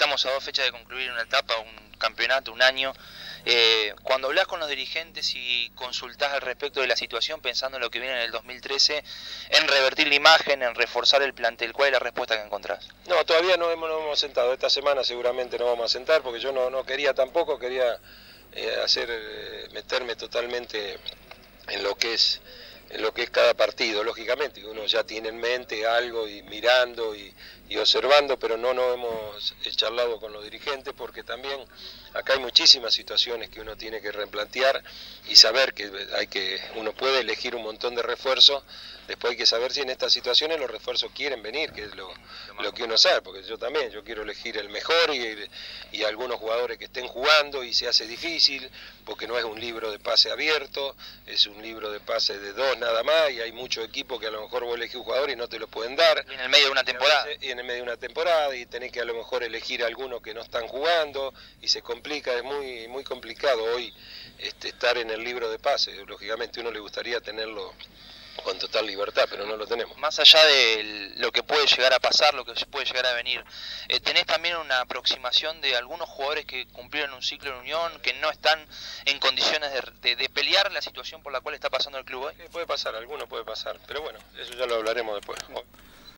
Estamos a 2 fechas de concluir una etapa, un campeonato, un año. Cuando hablas con los dirigentes y consultás al respecto de la situación, pensando en lo que viene en el 2013, en revertir la imagen, en reforzar el plantel, ¿cuál es la respuesta que encontrás? No, todavía no hemos sentado. Esta semana seguramente no vamos a sentar porque yo no quería tampoco, quería meterme totalmente en lo que es cada partido, lógicamente, uno ya tiene en mente algo y mirando y observando, pero no hemos charlado con los dirigentes porque también acá hay muchísimas situaciones que uno tiene que replantear y saber que uno puede elegir un montón de refuerzos, después hay que saber si en estas situaciones los refuerzos quieren venir, que es lo que uno sabe, porque yo quiero elegir el mejor y algunos jugadores que estén jugando y se hace difícil, porque no es un libro de pase abierto, es un libro de pase de 2 nada más y hay muchos equipos que a lo mejor vos elegís un jugador y no te lo pueden dar. Y en el medio de una temporada. Y en el medio de una temporada y tenés que a lo mejor elegir algunos que no están jugando y se complica, es muy complicado hoy estar en el libro de pase. Lógicamente uno le gustaría tenerlo con total libertad, pero no lo tenemos. Más allá de lo que puede llegar a pasar, lo que puede llegar a venir, ¿tenés también una aproximación de algunos jugadores que cumplieron un ciclo en Unión, que no están en condiciones de pelear la situación por la cual está pasando el club hoy? Puede pasar, alguno puede pasar, pero bueno, eso ya lo hablaremos después.